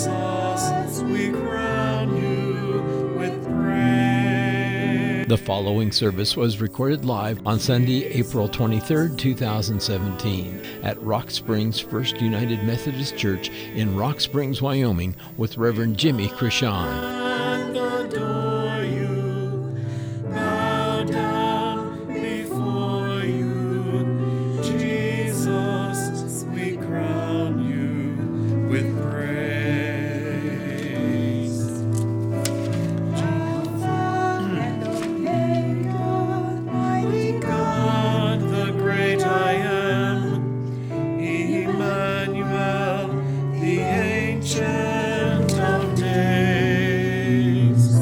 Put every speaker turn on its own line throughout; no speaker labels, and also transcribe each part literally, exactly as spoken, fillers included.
Jesus, we crown you with praise.
The following service was recorded live on Sunday, April twenty-third, two thousand seventeen, at Rock Springs First United Methodist Church in Rock Springs, Wyoming, with Reverend Jimmy Krishan.
And adore you, bow down before you. Jesus, we crown you with praise. God, the great I am, Emmanuel, the Ancient of Days,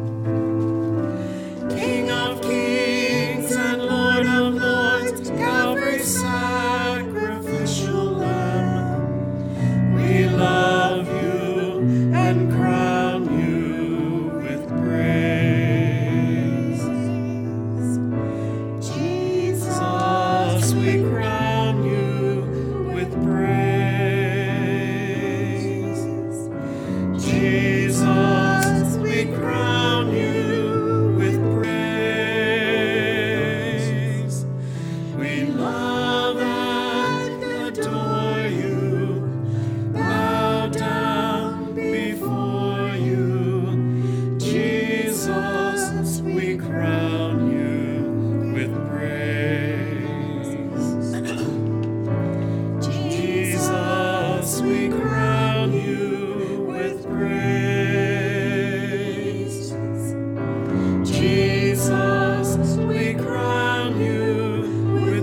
King of Kings and Lord of Lords, Calvary sacrificial Lamb, we love you and crown you with praise. Jesus, we crown you with praise. Jesus, we crown you with praise. We love and adore you, bow down before you. Jesus, we crown you with praise. Jesus, we crown you with praise. Jesus, we crown you with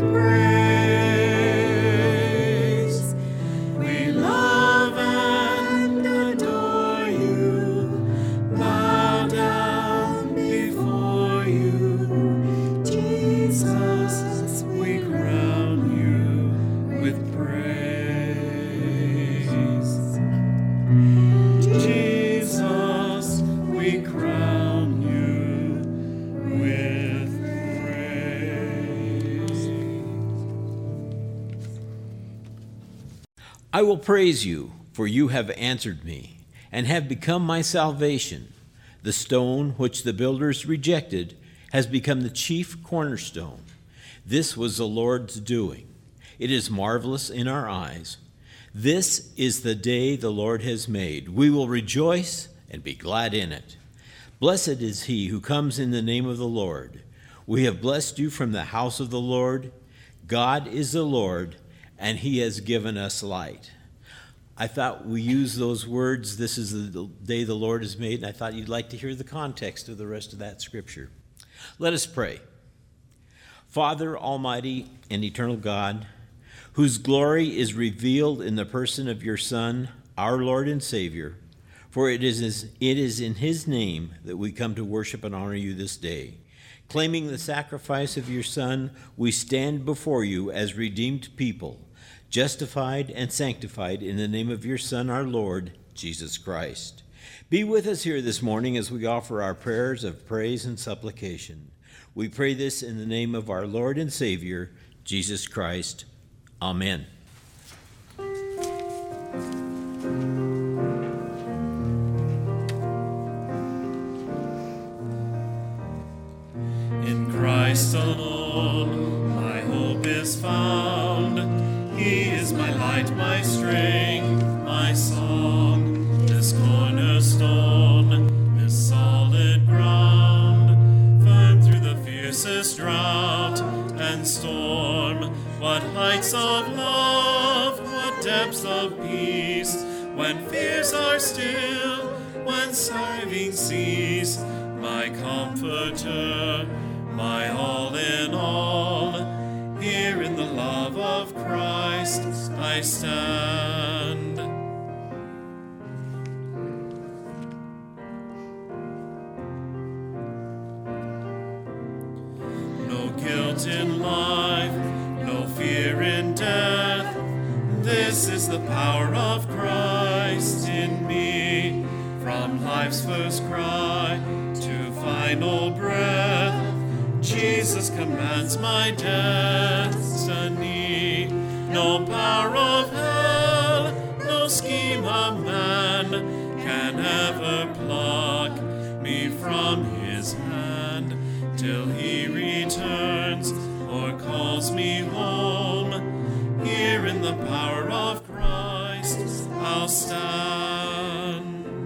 praise. We love and adore you, bow down before you. Jesus, we crown you with praise. Jesus, we crown you with praise.
I will praise you, for you have answered me, and have become my salvation. The stone which the builders rejected has become the chief cornerstone. This was the Lord's doing. It is marvelous in our eyes. This is the day the Lord has made. We will rejoice and be glad in it. Blessed is he who comes in the name of the Lord. We have blessed you from the house of the Lord. God is the Lord, and he has given us light. I thought we use those words, this is the day the Lord has made, and I thought you'd like to hear the context of the rest of that scripture. Let us pray. Father, almighty and eternal God, whose glory is revealed in the person of your Son, our Lord and Savior, for it is, it is in his name that we come to worship and honor you this day. Claiming the sacrifice of your Son, we stand before you as redeemed people, justified and sanctified in the name of your Son, our Lord, Jesus Christ. Be with us here this morning as we offer our prayers of praise and supplication. We pray this in the name of our Lord and Savior, Jesus Christ. Amen.
In Christ alone, my hope is found. He is my light, my strength, my song. This cornerstone, this solid ground, firm through the fiercest drought and storm. What heights of love, what depths of peace, when fears are still, when striving cease. My comforter, my all in all, here in the love of Christ I stand. No guilt in life, no fear in death. This is the power of Christ in me. From life's first cry to final breath, Jesus commands my destiny. No power of hell, no scheme of man can ever pluck me from his hand till he returns or calls me home. Here in the power of Christ I'll stand.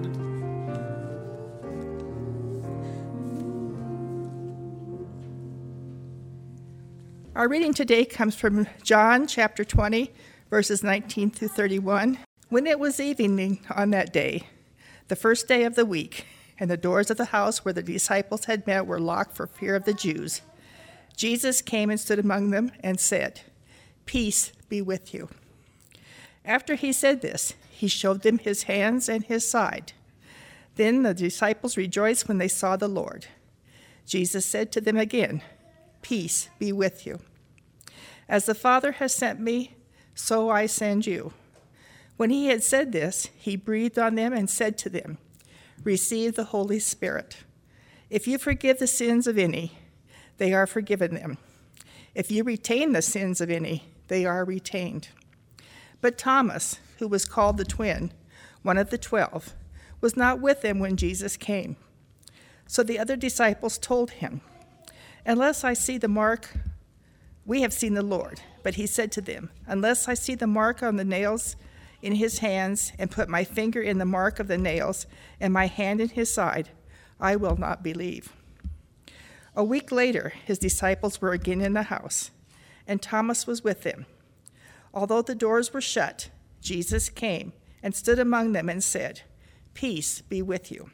Our reading today comes from John chapter twenty, verses nineteen through thirty-one. When it was evening on that day, the first day of the week, and the doors of the house where the disciples had met were locked for fear of the Jews, Jesus came and stood among them and said, "Peace be with you." After he said this, he showed them his hands and his side. Then the disciples rejoiced when they saw the Lord. Jesus said to them again, "Peace be with you. As the Father has sent me, so I send you." When he had said this, he breathed on them and said to them, "Receive the Holy Spirit. If you forgive the sins of any, they are forgiven them. If you retain the sins of any, they are retained." But Thomas, who was called the twin, one of the twelve, was not with them when Jesus came. So the other disciples told him, "Unless I see the mark, we have seen the Lord." But he said to them, "Unless I see the mark on the nails in his hands, and put my finger in the mark of the nails, and my hand in his side, I will not believe." A week later, his disciples were again in the house, and Thomas was with them. Although the doors were shut, Jesus came and stood among them and said, "Peace be with you."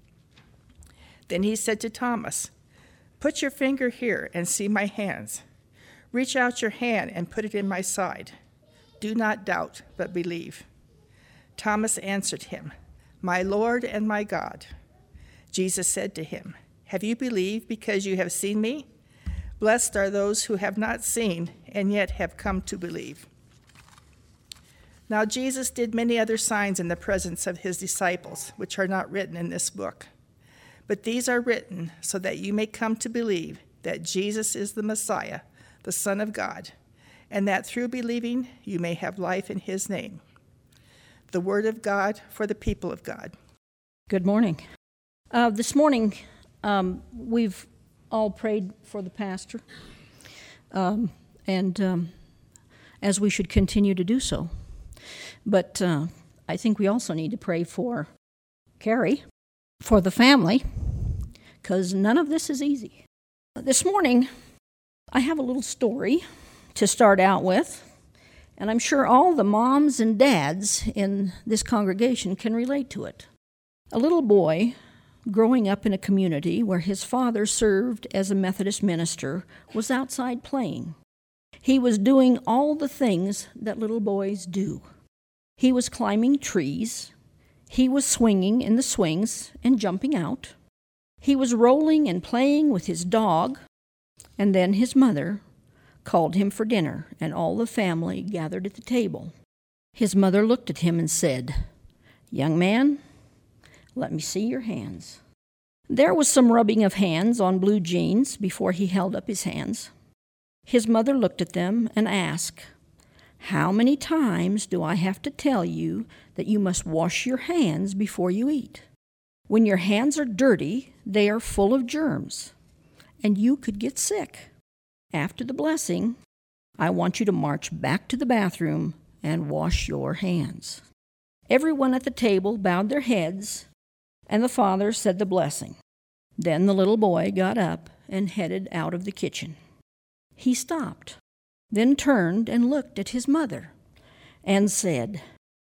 Then he said to Thomas, "Put your finger here and see my hands. Reach out your hand and put it in my side. Do not doubt, but believe." Thomas answered him, "My Lord and my God." Jesus said to him, "Have you believed because you have seen me? Blessed are those who have not seen and yet have come to believe." Now Jesus did many other signs in the presence of his disciples, which are not written in this book. But these are written so that you may come to believe that Jesus is the Messiah, the Son of God, and that through believing you may have life in his name. The word of God for the people of God.
Good morning. Uh, this morning, um, we've all prayed for the pastor, um, and um, as we should continue to do so. But uh, I think we also need to pray for Carrie, for the family, because none of this is easy. This morning, I have a little story to start out with, and I'm sure all the moms and dads in this congregation can relate to it. A little boy growing up in a community where his father served as a Methodist minister was outside playing. He was doing all the things that little boys do. He was climbing trees. He was swinging in the swings and jumping out. He was rolling and playing with his dog, and then his mother called him for dinner, and all the family gathered at the table. His mother looked at him and said, "Young man, let me see your hands." There was some rubbing of hands on blue jeans before he held up his hands. His mother looked at them and asked, "How many times do I have to tell you that you must wash your hands before you eat? When your hands are dirty, they are full of germs, and you could get sick. After the blessing, I want you to march back to the bathroom and wash your hands." Everyone at the table bowed their heads, and the father said the blessing. Then the little boy got up and headed out of the kitchen. He stopped, then turned and looked at his mother and said,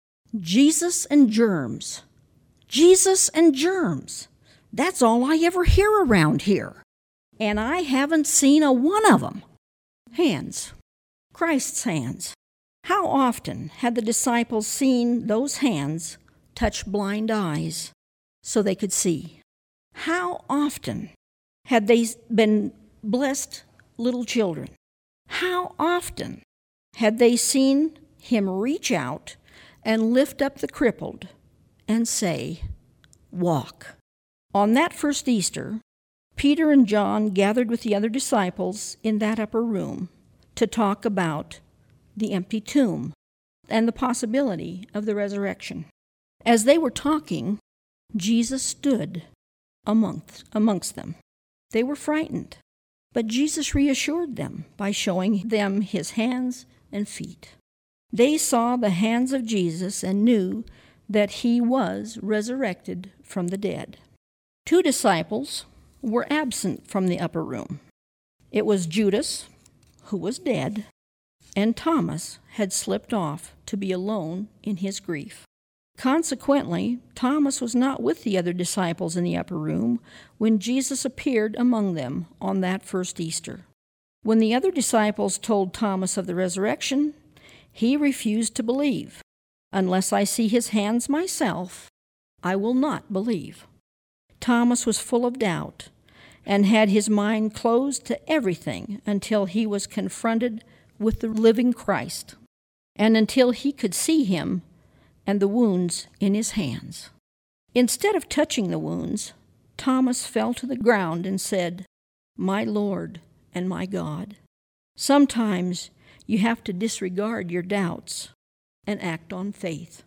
"Jesus and germs, Jesus and germs. That's all I ever hear around here. And I haven't seen a one of them." Hands, Christ's hands. How often had the disciples seen those hands touch blind eyes so they could see? How often had they been blessed little children? How often had they seen him reach out and lift up the crippled and say, "Walk"? On that first Easter, Peter and John gathered with the other disciples in that upper room to talk about the empty tomb and the possibility of the resurrection. As they were talking, Jesus stood amongst, amongst them. They were frightened, but Jesus reassured them by showing them his hands and feet. They saw the hands of Jesus and knew that he was resurrected from the dead. Two disciples were absent from the upper room. It was Judas, who was dead, and Thomas had slipped off to be alone in his grief. Consequently, Thomas was not with the other disciples in the upper room when Jesus appeared among them on that first Easter. When the other disciples told Thomas of the resurrection, he refused to believe. Unless I see his hands myself, I will not believe. Thomas was full of doubt and had his mind closed to everything until he was confronted with the living Christ, and until he could see him and the wounds in his hands. Instead of touching the wounds, Thomas fell to the ground and said, "My Lord and my God." Sometimes you have to disregard your doubts and act on faith.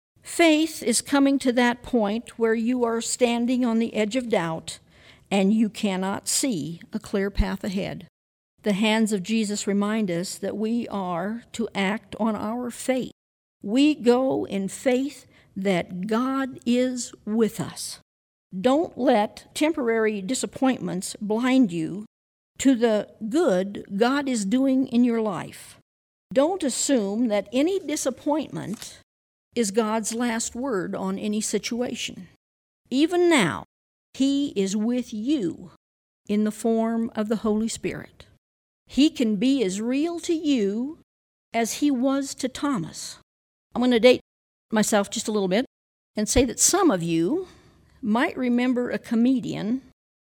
Faith is coming to that point where you are standing on the edge of doubt and you cannot see a clear path ahead. The hands of Jesus remind us that we are to act on our faith. We go in faith that God is with us. Don't let temporary disappointments blind you to the good God is doing in your life. Don't assume that any disappointment is God's last word on any situation. Even now, He is with you in the form of the Holy Spirit. He can be as real to you as He was to Thomas. I'm going to date myself just a little bit and say that some of you might remember a comedian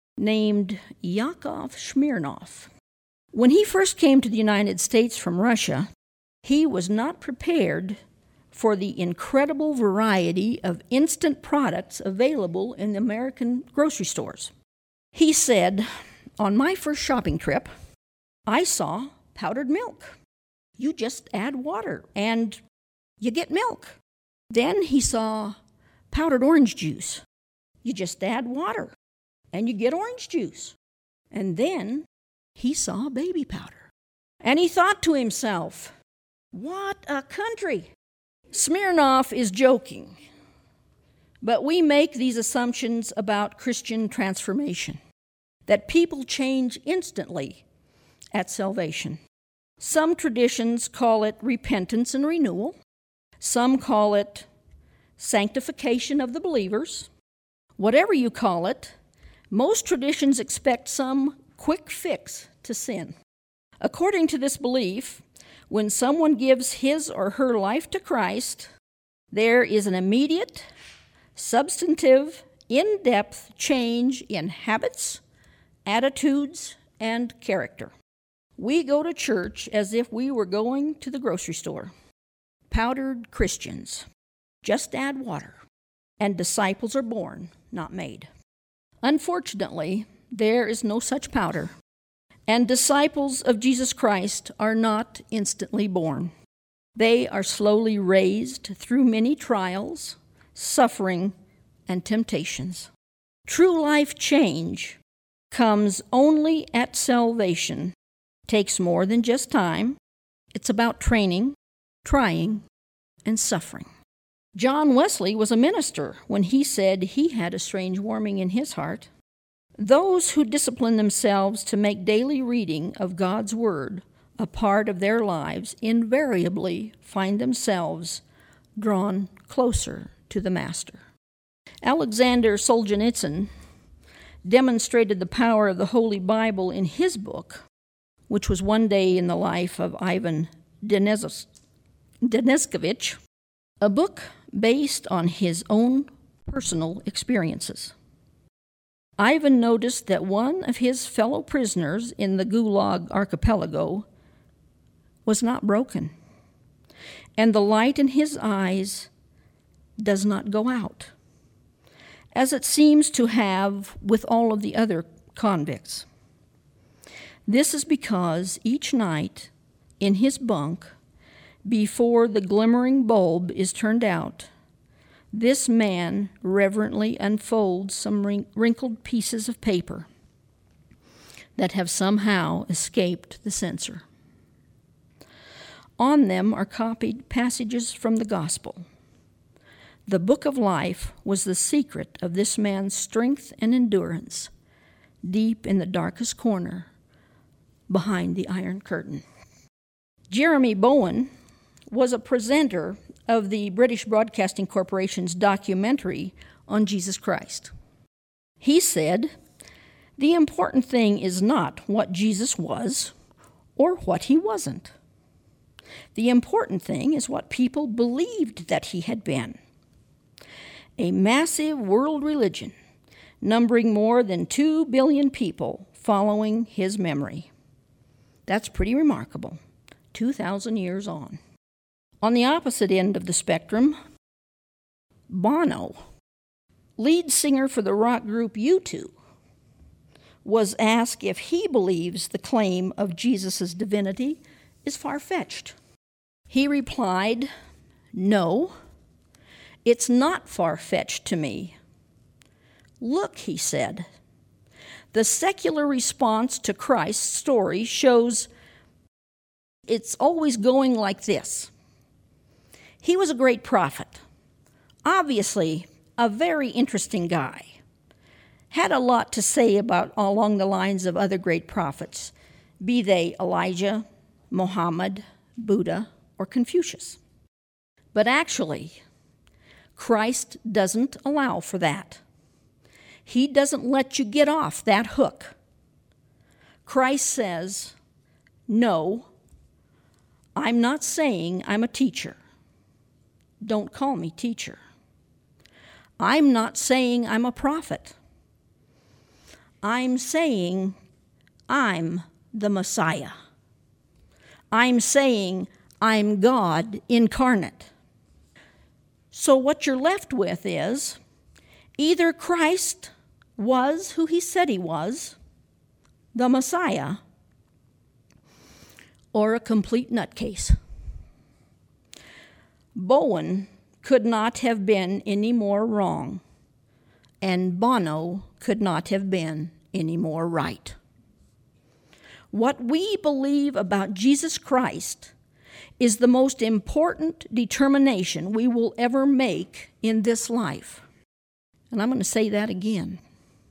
named Yakov Smirnoff. When he first came to the United States from Russia, he was not prepared for the incredible variety of instant products available in the American grocery stores. He said, "On my first shopping trip, I saw powdered milk. You just add water and you get milk." Then he saw powdered orange juice. You just add water and you get orange juice. And then he saw baby powder. And he thought to himself, "What a country!" Smirnoff is joking, but we make these assumptions about Christian transformation, that people change instantly at salvation. Some traditions call it repentance and renewal. Some call it sanctification of the believers. Whatever you call it, most traditions expect some quick fix to sin. According to this belief, when someone gives his or her life to Christ, there is an immediate, substantive, in-depth change in habits, attitudes, and character. We go to church as if we were going to the grocery store. Powdered Christians. Just add water. And disciples are born, not made. Unfortunately, there is no such powder. And disciples of Jesus Christ are not instantly born. They are slowly raised through many trials, suffering, and temptations. True life change comes only at salvation. Takes more than just time. It's about training, trying, and suffering. John Wesley was a minister when he said he had a strange warming in his heart. Those who discipline themselves to make daily reading of God's Word a part of their lives invariably find themselves drawn closer to the Master. Alexander Solzhenitsyn demonstrated the power of the Holy Bible in his book, which was One Day in the Life of Ivan Deniz- Deniskevich, a book based on his own personal experiences. Ivan noticed that one of his fellow prisoners in the Gulag archipelago was not broken, and the light in his eyes does not go out, as it seems to have with all of the other convicts. This is because each night in his bunk, before the glimmering bulb is turned out, this man reverently unfolds some wrinkled pieces of paper that have somehow escaped the censor. On them are copied passages from the gospel. The book of life was the secret of this man's strength and endurance, deep in the darkest corner behind the Iron Curtain. Jeremy Bowen was a presenter of the British Broadcasting Corporation's documentary on Jesus Christ. He said, "The important thing is not what Jesus was or what he wasn't. The important thing is what people believed that he had been. A massive world religion, numbering more than two billion people following his memory. That's pretty remarkable, two thousand years on." On the opposite end of the spectrum, Bono, lead singer for the rock group U two, was asked if he believes the claim of Jesus' divinity is far-fetched. He replied, "No, it's not far-fetched to me. Look," he said, "the secular response to Christ's story shows it's always going like this. He was a great prophet, obviously a very interesting guy, had a lot to say about along the lines of other great prophets, be they Elijah, Muhammad, Buddha, or Confucius. But actually, Christ doesn't allow for that. He doesn't let you get off that hook. Christ says, no, I'm not saying I'm a teacher. Don't call me teacher. I'm not saying I'm a prophet. I'm saying I'm the Messiah. I'm saying I'm God incarnate. So what you're left with is either Christ was who he said he was, the Messiah, or a complete nutcase. Bowen could not have been any more wrong, and Bono could not have been any more right. What we believe about Jesus Christ is the most important determination we will ever make in this life. And I'm going to say that again.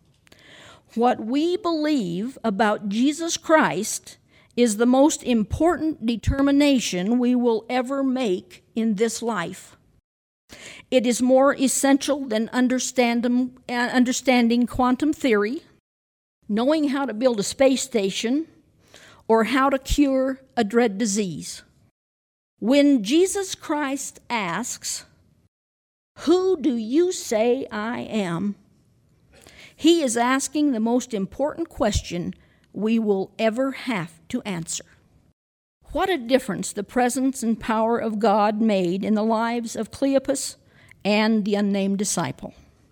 What we believe about Jesus Christ is the most important determination we will ever make in this life. It is more essential than understanding, understanding quantum theory, knowing how to build a space station, or how to cure a dread disease. When Jesus Christ asks, "Who do you say I am?" he is asking the most important question we will ever have to answer. What a difference the presence and power of God made in the lives of Cleopas and the unnamed disciple.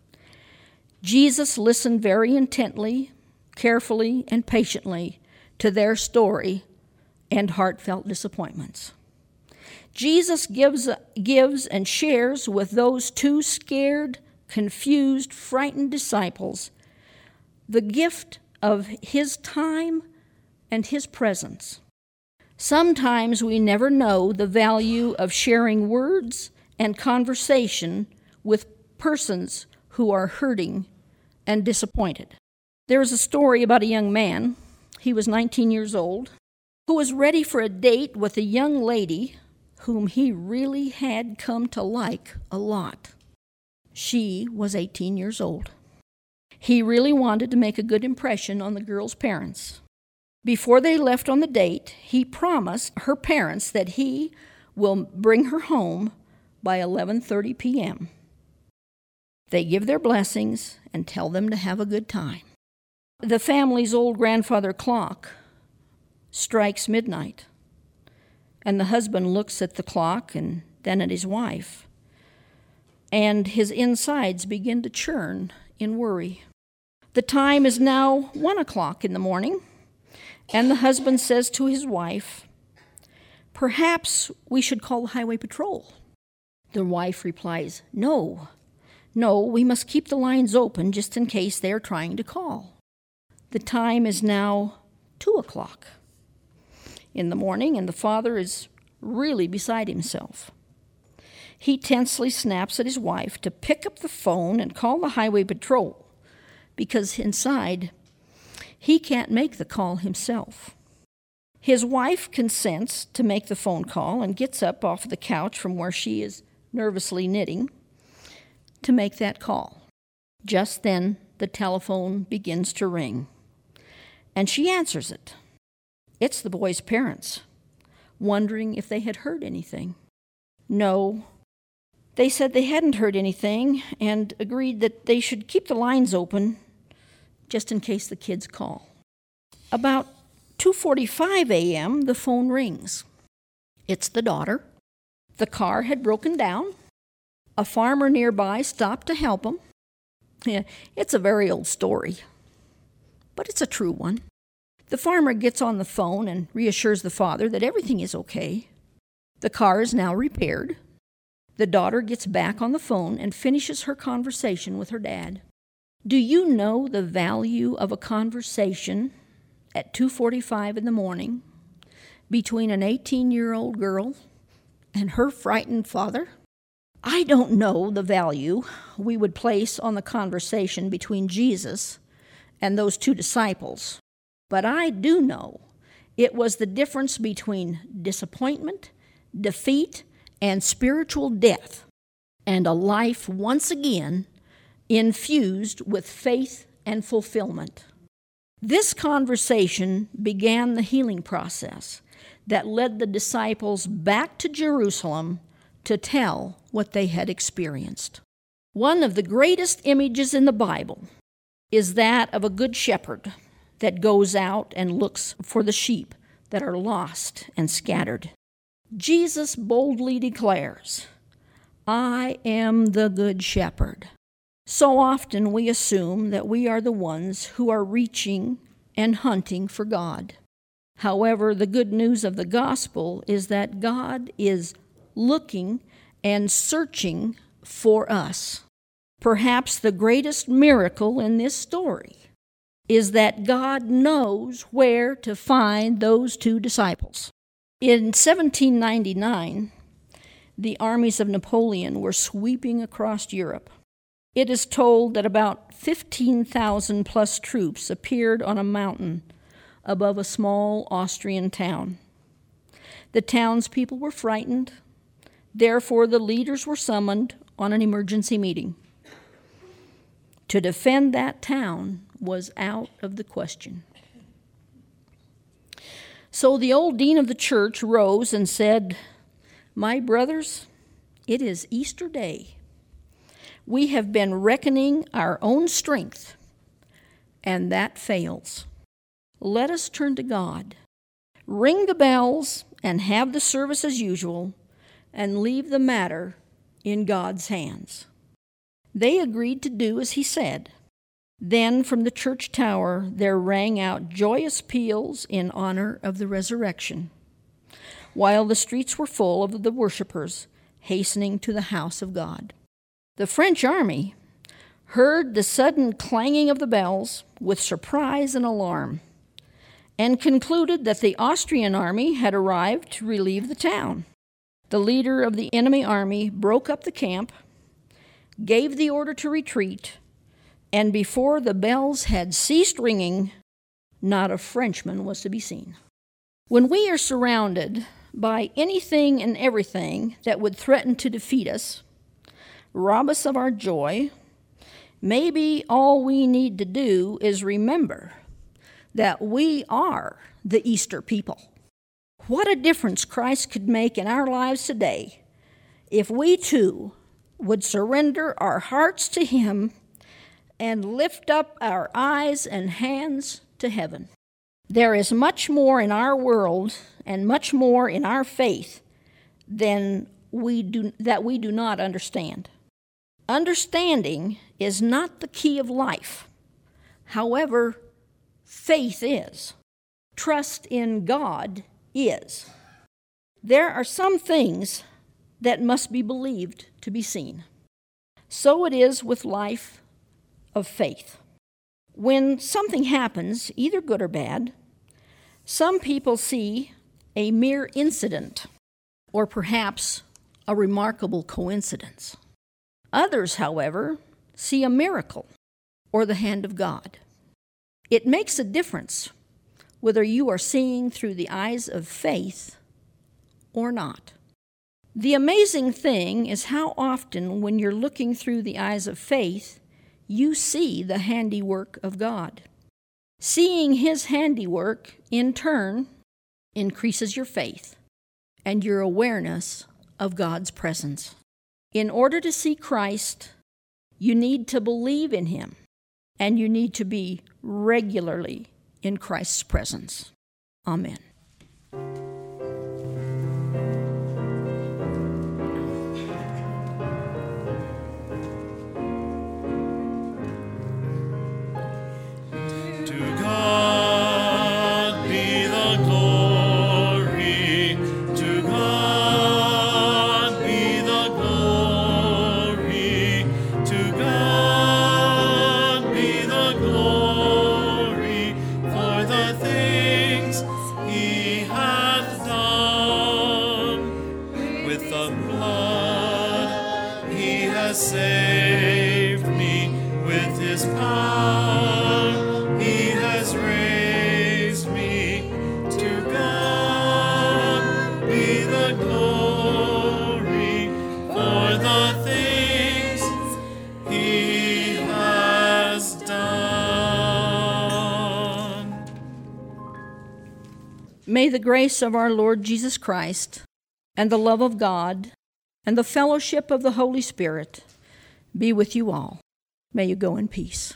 Jesus listened very intently, carefully, and patiently to their story and heartfelt disappointments. Jesus gives, gives and shares with those two scared, confused, frightened disciples the gift of his time and his presence. Sometimes we never know the value of sharing words and conversation with persons who are hurting and disappointed. There is a story about a young man, he was nineteen years old, who was ready for a date with a young lady whom he really had come to like a lot. She was eighteen years old. He really wanted to make a good impression on the girl's parents. Before they left on the date, he promised her parents that he will bring her home by eleven thirty p.m. They give their blessings and tell them to have a good time. The family's old grandfather clock strikes midnight, and the husband looks at the clock and then at his wife, and his insides begin to churn in worry. The time is now one o'clock in the morning, and the husband says to his wife, "Perhaps we should call the highway patrol." The wife replies, "No, No, we must keep the lines open just in case they are trying to call. The time is now two o'clock in the morning, and the father is really beside himself. He tensely snaps at his wife to pick up the phone and call the highway patrol, because inside, he can't make the call himself. His wife consents to make the phone call and gets up off the couch from where she is nervously knitting to make that call. Just then, the telephone begins to ring, and she answers it. It's the boy's parents, wondering if they had heard anything. No, they said they hadn't heard anything and agreed that they should keep the lines open just in case the kids call. About two forty-five a.m., the phone rings. It's the daughter. The car had broken down. A farmer nearby stopped to help them. Yeah, it's a very old story, but it's a true one. The farmer gets on the phone and reassures the father that everything is okay. The car is now repaired. The daughter gets back on the phone and finishes her conversation with her dad. Do you know the value of a conversation at two forty-five in the morning between an eighteen-year-old girl and her frightened father? I don't know the value we would place on the conversation between Jesus and those two disciples, but I do know it was the difference between disappointment, defeat, and spiritual death, and a life once again infused with faith and fulfillment. This conversation began the healing process that led the disciples back to Jerusalem to tell what they had experienced. One of the greatest images in the Bible is that of a good shepherd that goes out and looks for the sheep that are lost and scattered. Jesus boldly declares, I am the good shepherd. So often we assume that we are the ones who are reaching and hunting for God. However, the good news of the gospel is that God is looking and searching for us. Perhaps the greatest miracle in this story is that God knows where to find those two disciples. In seventeen ninety-nine, the armies of Napoleon were sweeping across Europe. It is told that about fifteen thousand plus troops appeared on a mountain above a small Austrian town. The townspeople were frightened. Therefore, the leaders were summoned on an emergency meeting. To defend that town was out of the question. So the old dean of the church rose and said, My brothers, it is Easter Day. We have been reckoning our own strength, and that fails. Let us turn to God, ring the bells, and have the service as usual, and leave the matter in God's hands. They agreed to do as he said. Then from the church tower there rang out joyous peals in honor of the resurrection, while the streets were full of the worshipers hastening to the house of God. The French army heard the sudden clanging of the bells with surprise and alarm, and concluded that the Austrian army had arrived to relieve the town. The leader of the enemy army broke up the camp, gave the order to retreat, and before the bells had ceased ringing, not a Frenchman was to be seen. When we are surrounded by anything and everything that would threaten to defeat us, rob us of our joy, maybe all we need to do is remember that we are the Easter people. What a difference Christ could make in our lives today if we too would surrender our hearts to him and lift up our eyes and hands to heaven. There is much more in our world and much more in our faith than we do, that we do not understand. Understanding is not the key of life. However, faith is. Trust in God is. There are some things that must be believed to be seen. So it is with life of faith. When something happens, either good or bad, some people see a mere incident or perhaps a remarkable coincidence. Others, however, see a miracle or the hand of God. It makes a difference whether you are seeing through the eyes of faith or not. The amazing thing is how often when you're looking through the eyes of faith, you see the handiwork of God. Seeing His handiwork, in turn, increases your faith and your awareness of God's presence. In order to see Christ, you need to believe in Him, and you need to be regularly in Christ's presence. Amen.
Saved me with His power. He has raised me. To God be the glory for the things He has done.
May the grace of our Lord Jesus Christ and the love of God and the fellowship of the Holy Spirit be with you all. May you go in peace.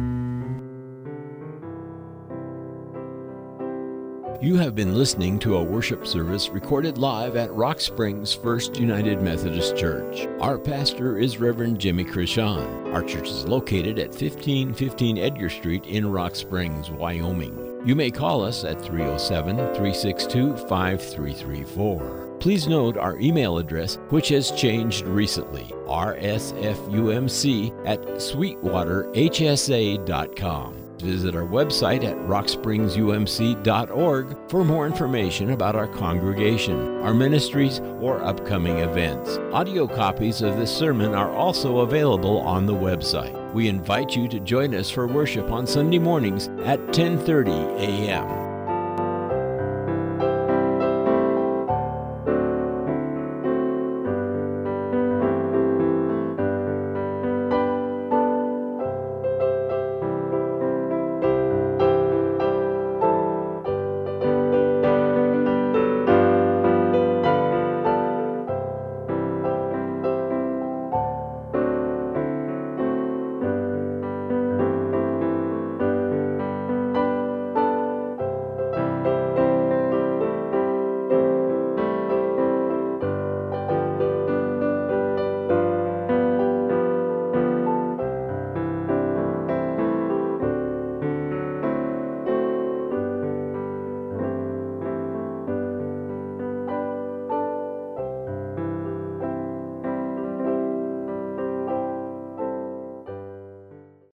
You have been listening to a worship service recorded live at Rock Springs First United Methodist Church. Our pastor is Reverend Jimmy Krishan. Our church is located at fifteen fifteen Edgar Street in Rock Springs, Wyoming. You may call us at three oh seven, three six two, five three three four. Please note our email address, which has changed recently, r s f u m c at sweetwater h s a dot com. Visit our website at rock springs u m c dot org for more information about our congregation, our ministries, or upcoming events. Audio copies of this sermon are also available on the website. We invite you to join us for worship on Sunday mornings at ten thirty a m